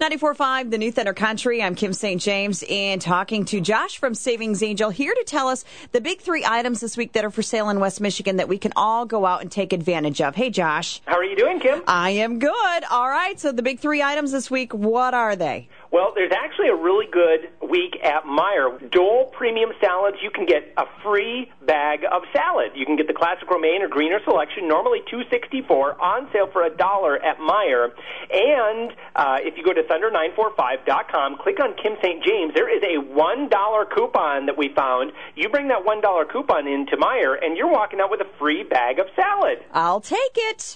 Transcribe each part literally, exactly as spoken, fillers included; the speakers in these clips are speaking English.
ninety-four point five, the New Thunder Country. I'm Kim Saint James, and talking to Josh from Savings Angel, here to tell us the big three items this week that are for sale in West Michigan that we can all go out and take advantage of. Hey, Josh. How are you doing, Kim? I am good. All right, so the big three items this week, what are they? Well, there's actually a really good week at Meijer. Dole Premium Salads, you can get a free bag of salad. You can get the classic romaine or greener selection, normally two dollars and sixty-four cents, on sale for a dollar at Meijer. And uh, if you go to thunder nine four five dot com, click on Kim Saint James, there is a one dollar coupon that we found. You bring that one dollar coupon into Meijer, and you're walking out with a free bag of salad. I'll take it.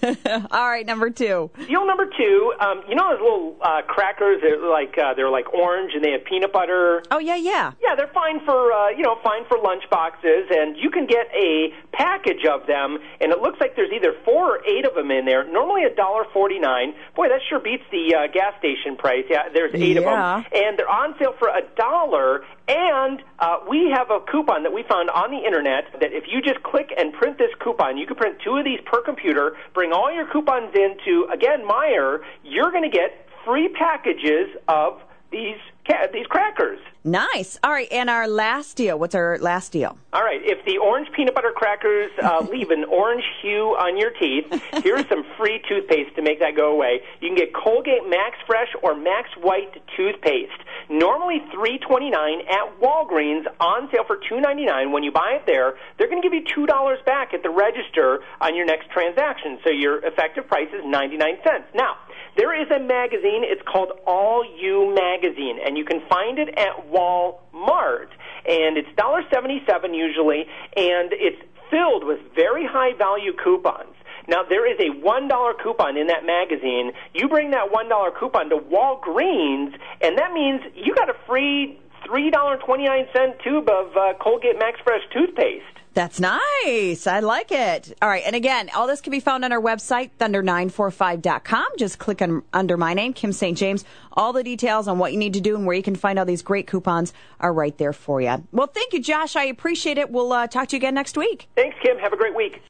All right, number two. Deal number two, um, you know those little uh, crackers that like uh, they're like orange and they have peanut butter? Oh, yeah, yeah. Yeah, they're fine for, uh, you know, fine for lunch boxes, and you can get a package of them, and it looks like there's either four or eight of them in there, normally one dollar and forty-nine cents. Boy, that sure beats the uh, gas station price. Yeah, there's eight yeah. of them, and they're on sale for a dollar, and uh, we have a coupon that we found on the internet that if you just click and print this coupon, you can print two of these per computer, bring all your coupons into, again, Meijer, you're going to get free packages of these ca- these crackers. Nice. All right, and our last deal. What's our last deal? All right, if the orange peanut butter crackers uh, leave an orange hue on your teeth, here's some free toothpaste to make that go away. You can get Colgate Max Fresh or Max White toothpaste. Normally three dollars and twenty-nine cents at Walgreens, on sale for two dollars and ninety-nine cents. When you buy it there, they're going to give you two dollars back at the register on your next transaction, so your effective price is ninety-nine cents. Now, there is a magazine. It's called All You Magazine, and you can find it at Walmart. And it's one dollar and seventy-seven cents usually, and it's filled with very high-value coupons. Now, there is a one dollar coupon in that magazine. You bring that one dollar coupon to Walgreens, and that means you got a free three dollars and twenty-nine cents tube of uh, Colgate Max Fresh toothpaste. That's nice. I like it. All right. And again, all this can be found on our website, thunder nine four five dot com. Just click on under my name, Kim Saint James. All the details on what you need to do and where you can find all these great coupons are right there for you. Well, thank you, Josh. I appreciate it. We'll uh, talk to you again next week. Thanks, Kim. Have a great week.